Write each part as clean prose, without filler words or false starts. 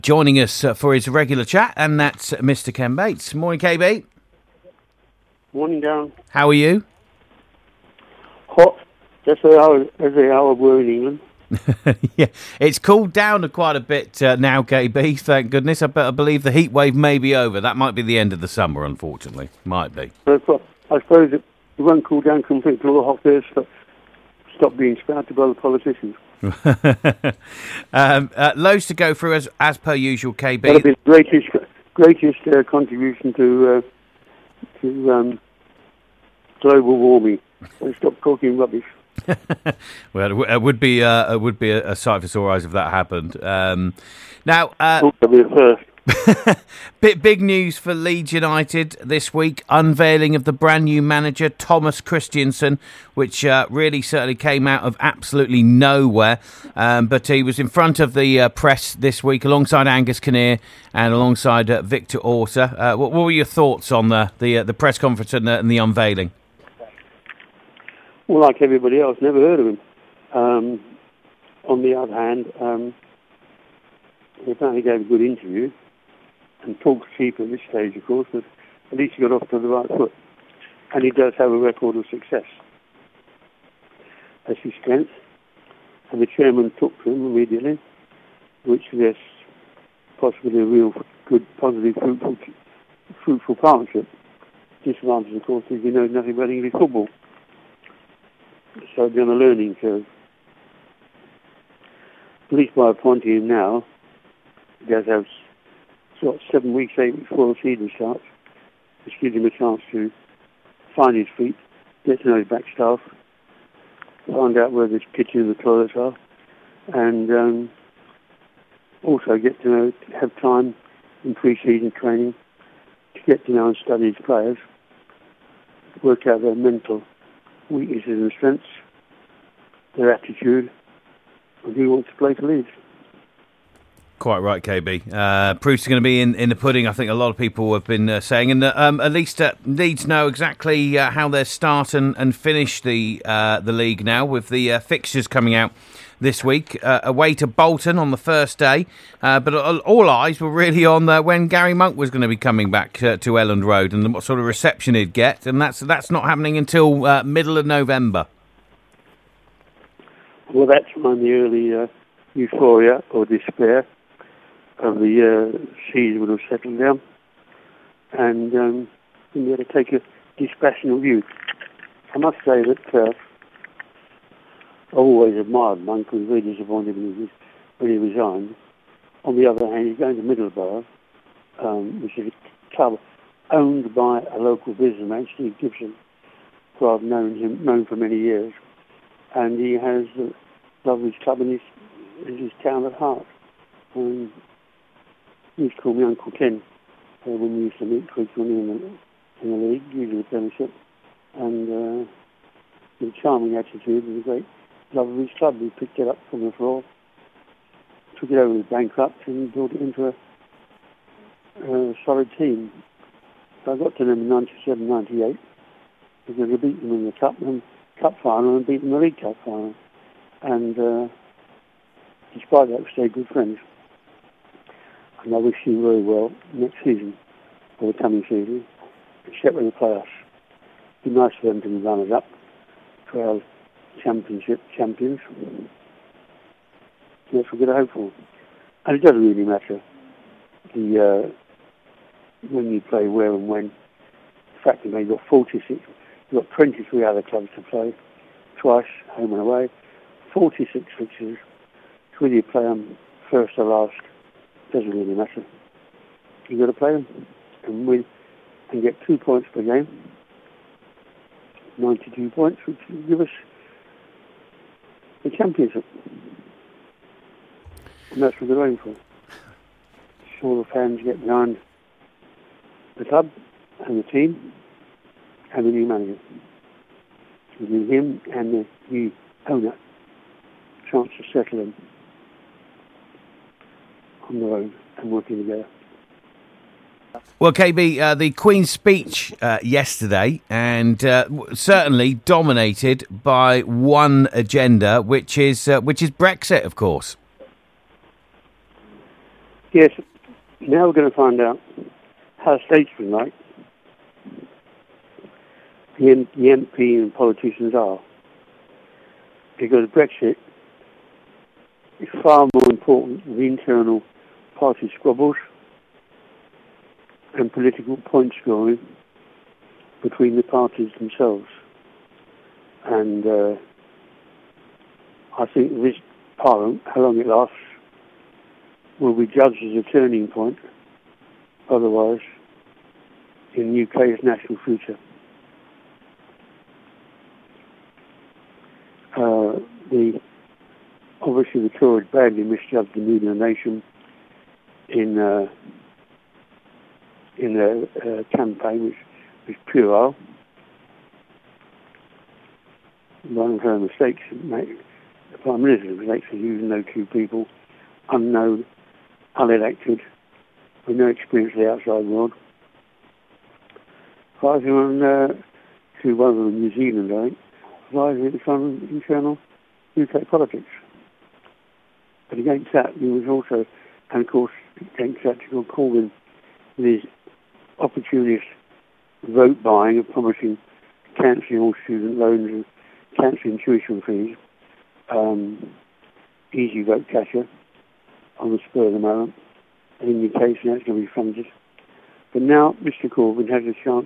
joining us for his regular chat, and that's Mr. Ken Bates. Morning, KB. Morning, Darren. How are you? Hot. That's how we're in England. Yeah, it's cooled down quite a bit now, KB, thank goodness. I believe the heat wave may be over. That might be the end of the summer, unfortunately. Might be. But I suppose it won't cool down completely till the hot air stop being spouted by the politicians. Loads to go through as per usual, KB. That'll be the greatest contribution to global warming. So stop talking rubbish. Well, it would be a sight for sore eyes if that happened. Now, that'll be the first. Big news for Leeds United this week. Unveiling of the brand new manager, Thomas Christiansen, which really certainly came out of absolutely nowhere. But he was in front of the press this week alongside Angus Kinnear and alongside Victor Orta. What were your thoughts on the press conference and the unveiling? Well, like everybody else, never heard of him. On the other hand, he apparently gave a good interview. And talk's cheap at this stage, of course, but at least he got off to the right foot. And he does have a record of success. That's his strength. And the chairman took to him immediately, which suggests possibly a real good, positive, fruitful partnership. Disadvantage, of course, is he knows nothing about English football. So it'll be on a learning curve. At least by appointing him now, he does have 7 weeks, 8 weeks before the season starts, which gives him a chance to find his feet, get to know his back staff, find out where the kitchen and the toilets are, and also get to know, have time in pre-season training to get to know and study his players, work out their mental weaknesses and strengths, their attitude, and who wants to play for Leeds. Quite right, KB. Proof's going to be in the pudding, I think a lot of people have been saying. And at least Leeds know exactly how they start and finish the league now, with the fixtures coming out this week. Away to Bolton on the first day. But all eyes were really on when Gary Monk was going to be coming back to Elland Road and what sort of reception he'd get. And that's not happening until middle of November. Well, that's when the early euphoria or despair of the season would have settled down, and we had to take a dispassionate view. I must say that I've always admired Monk. I was very disappointed when he resigned. On the other hand, he's going to Middlesbrough, which is a club owned by a local businessman, Steve Gibson, who I've known for many years, and he has loved his club and his town at heart. He used to call me Uncle Ken when we used to meet frequently in the league, usually the Premiership. And with a charming attitude and a great love of his club. We picked it up from the floor, took it over as bankrupt and built it into a solid team. So I got to them in 97, 98 because we beat them in the cup final and beat them in the League Cup final. And despite that, we stayed good friends. And I wish you very well next season, or the coming season, except when they play us. It'd be nice for them to be runners-up to our championship champions. That's what we're going to hope for. And it doesn't really matter when you play where and when. The fact that you've got 46, you've got 23 other clubs to play, twice, home and away, 46 fixtures. Whether you play them first or last, doesn't really matter. You've got to play them and win and get 2 points per game. 92 points, which will give us the championship. And that's what we're going for. Sure the fans get behind the club and the team and the new manager. Giving him and the new owner a chance to settle them on the road and working together. Well, KB, the Queen's speech yesterday, and certainly dominated by one agenda, which is Brexit, of course. Yes, now we're going to find out how statesman-like the MP and politicians are. Because Brexit is far more important than the internal party squabbles and political point scoring between the parties themselves. And I think this Parliament, how long it lasts, will be judged as a turning point, otherwise, in the UK's national future. Obviously the Tories badly misjudged the Media Nation in their campaign, which was puerile. One of her mistakes, the Prime Minister's mistakes, is using those two people, unknown, unelected, with no experience of the outside world. Advising on, to one of them in New Zealand, I think, advising on internal UK politics. But against that, there was also, and of course, against that, Corbyn, with his opportunist vote buying of promising cancelling all student loans and cancelling tuition fees, easy vote catcher on the spur of the moment. And in the case, now it's going to be funded. But now Mr. Corbyn has a chance.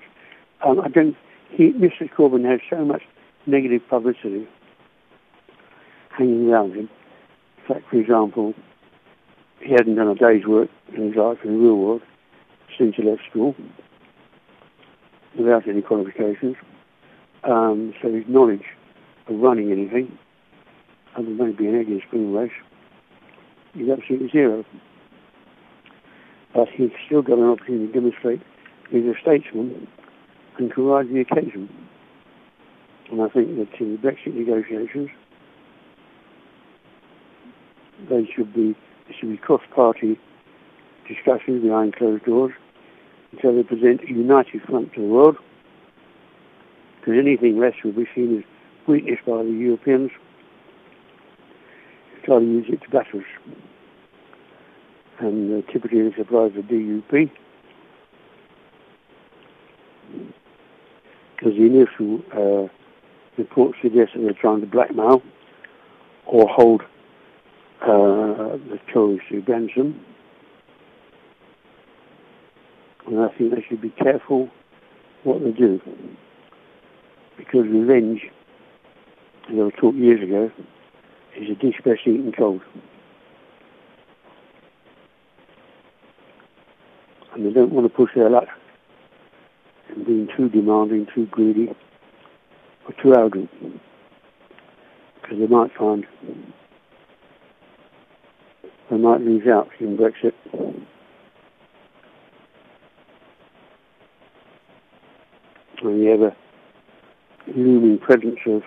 Mr. Corbyn has so much negative publicity hanging around him. In fact, for example, he hasn't done a day's work in his life in the real world since he left school, without any qualifications. So his knowledge of running anything, other than maybe an egg in a spring race, is absolutely zero. But he's still got an opportunity to demonstrate he's a statesman and can rise to the occasion. And I think that in the Brexit negotiations, there should be cross-party discussions behind closed doors until they present a united front to the world. Because anything less will be seen as weakness by the Europeans who try to use it to batter us. And typically this applies to DUP. Because the initial reports suggest that they're trying to blackmail or hold the Tories to ransom. And I think they should be careful what they do. Because revenge, as I was taught years ago, is a dish best eaten cold. And they don't want to push their luck in being too demanding, too greedy, or too arrogant. Because they might find they might lose out in Brexit. And you have a looming presence of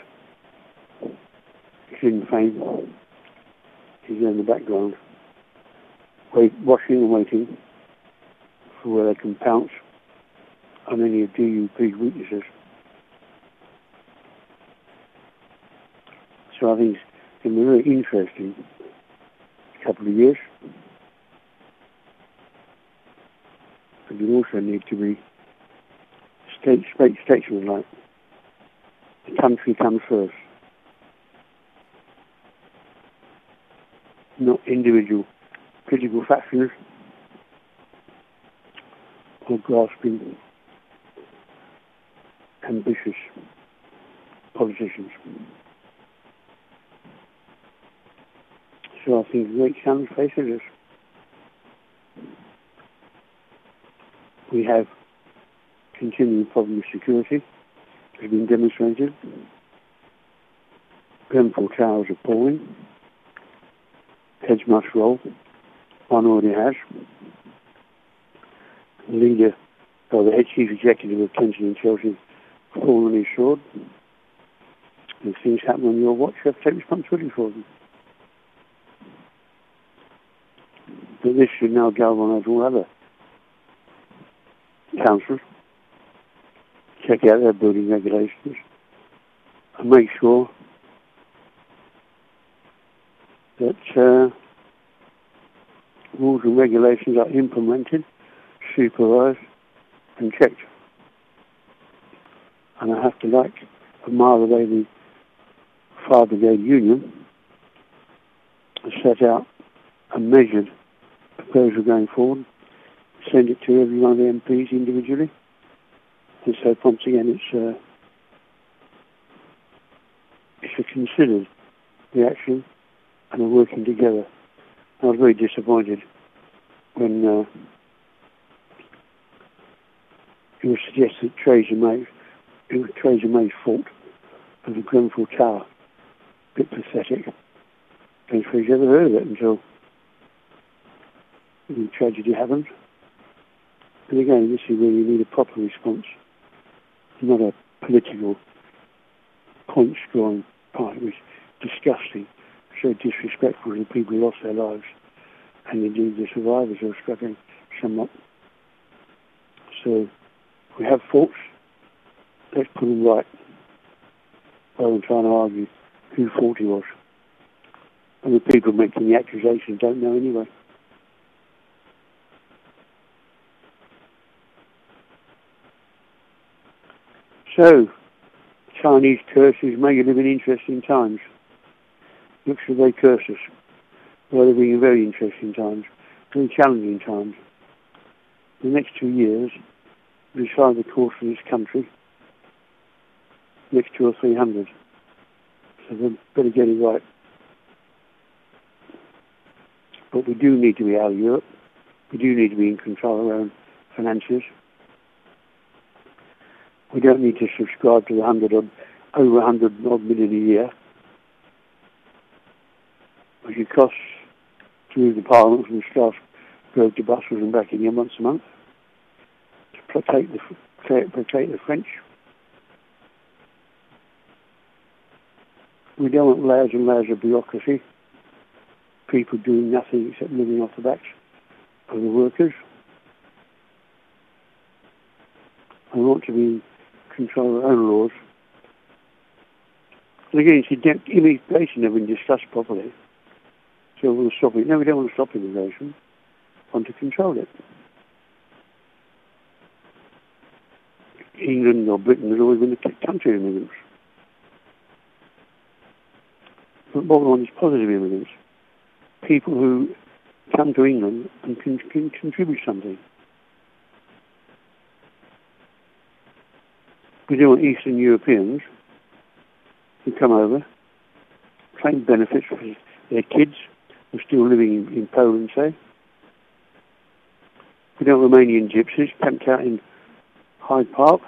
Sinn Féin is in the background, watching and waiting for where they can pounce on any of DUP's weaknesses. So I think it's going to be very interesting couple of years. But you also need to be statesman-like. The country comes first, not individual political factions or grasping, ambitious politicians. So I think the great challenge faces us. We have continuing problem of security, has been demonstrated. Grenfell Towers are falling. Heads must roll. One already has. The leader, or the head chief executive of Kensington and Chelsea, fallen on his sword. And things happen on your watch, you have to take responsibility for them. But this should now galvanise all other councils, check out their building regulations, and make sure that rules and regulations are implemented, supervised and checked. And I have to admire the way the Fire Brigade Union has set out a measured proposal going forward, send it to every one of the MPs individually. And so once again it's a considered reaction and a working together. I was very disappointed when it was suggested it was Theresa May's fault of the Grenfell Tower. A bit pathetic. I don't suppose you ever heard of it until the tragedy happened. And again, this is where you need a proper response, not a political point-scoring part. It was disgusting, so disrespectful to the people who lost their lives, and indeed the survivors who are struggling somewhat. So we have faults, let's put them right, rather than trying to argue whose fault it was. And the people making the accusation don't know anyway. So, Chinese curses make you live in interesting times. Looks as they curse us. Well, they're in very interesting times, very challenging times. The next 2 years will decide the course of this country. Next 200 or 300. So they better get it right. But we do need to be out of Europe. We do need to be in control of our own finances. We don't need to subscribe to over 100 odd million a year, which it costs to move the Parliament from Strasbourg to Brussels and back again once a month, to protect the French. We don't want layers and layers of bureaucracy, people doing nothing except living off the backs of the workers. I want to be in control of our own laws. And again, immigration has been discussed properly. So we'll stop it. No, we don't want to stop immigration. We want to control it. England or Britain has always been a country of immigrants. But what we want is positive immigrants. People who come to England and can contribute something. We don't want Eastern Europeans who come over, claim benefits for their kids who are still living in Poland, say. We don't want Romanian gypsies camped out in Hyde Park,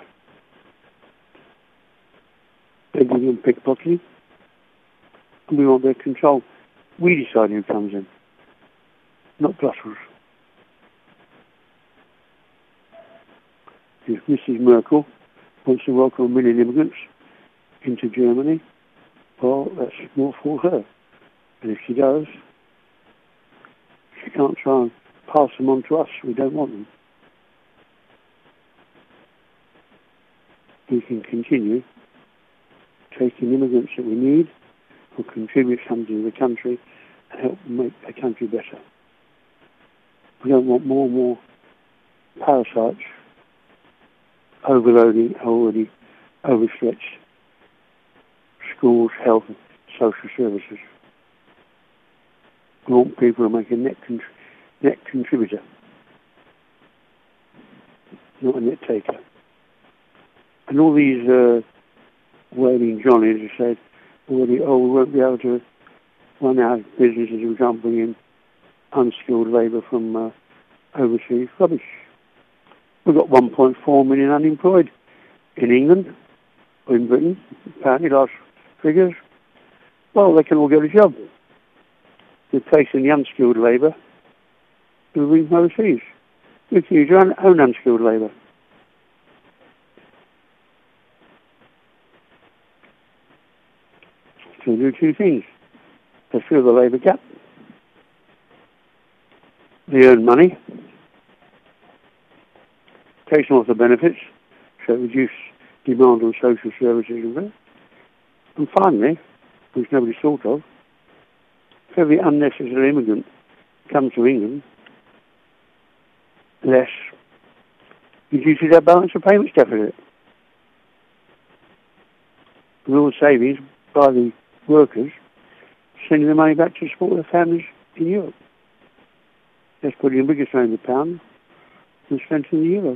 begging and pickpocketing. And we want their control. We decide who comes in, not Brussels. If Mrs. Merkel wants to welcome 1 million immigrants into Germany, well, that's more for her. And if she does, she can't try and pass them on to us. We don't want them. We can continue taking immigrants that we need who contribute something to the country and help make the country better. We don't want more and more parasites overloading already overstretched schools, health and social services. We want people to make a net contributor, not a net taker. And all these waving Johnnies have said already, we won't be able to run our businesses, we can't bring in unskilled labour from overseas. Rubbish. We've got 1.4 million unemployed in England, or in Britain, apparently last figures. Well, they can all get a job. Replacing the unskilled labour who bring from overseas. We can use your own unskilled labour. So do two things. They fill the labour gap. They earn money. Takes them off the benefits, so reduce demand on social services and that. And finally, which nobody thought of, if every unnecessary immigrant comes to England, less reduces our balance of payments deficit. With all the savings by the workers, sending the money back to support their families in Europe. Let's put in a bigger strain of the pound and strengthen the euro.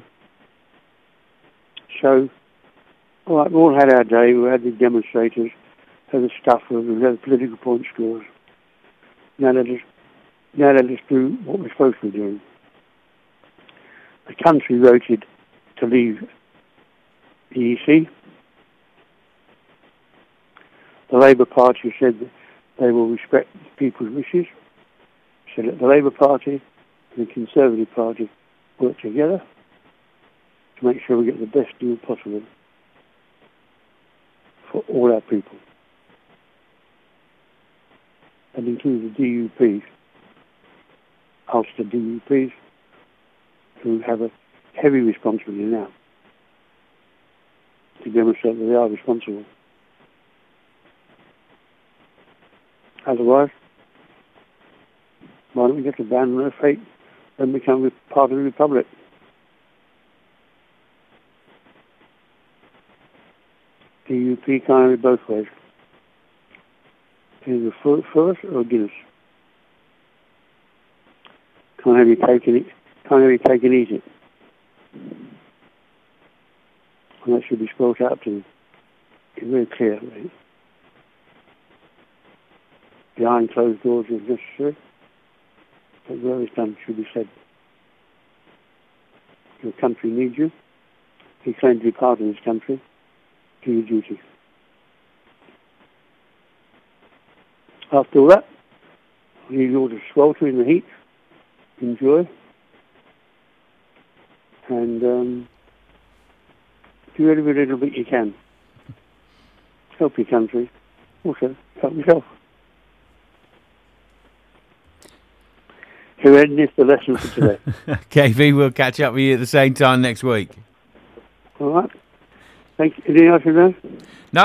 So, all right, we all had our day. We had the demonstrators, had the stuffers, we had the political point scores. Now let us do what we're supposed to be doing. The country voted to leave the EC. The Labour Party said that they will respect people's wishes. So let the Labour Party and the Conservative Party work together to make sure we get the best deal possible for all our people. That includes the DUPs, Ulster DUPs, who have a heavy responsibility now to demonstrate that they are responsible. Otherwise, why don't we get to ban their fate and become part of the Republic? DUP can't have it both ways. Either first or Guinness. Can't have your cake and eat it. And that should be spelled out to them. It's very clear, right? Behind closed doors is necessary, but where it's done should be said. Your country needs you. If you claim to be part of this country, do your duty. After all that, I need you all to swelter in the heat, enjoy, and do every little bit you can. Help your country, also help yourself. So Ed, this is the lesson for today. KV, we'll catch up with you at the same time next week. All right. Thank you. Anything else you know? No.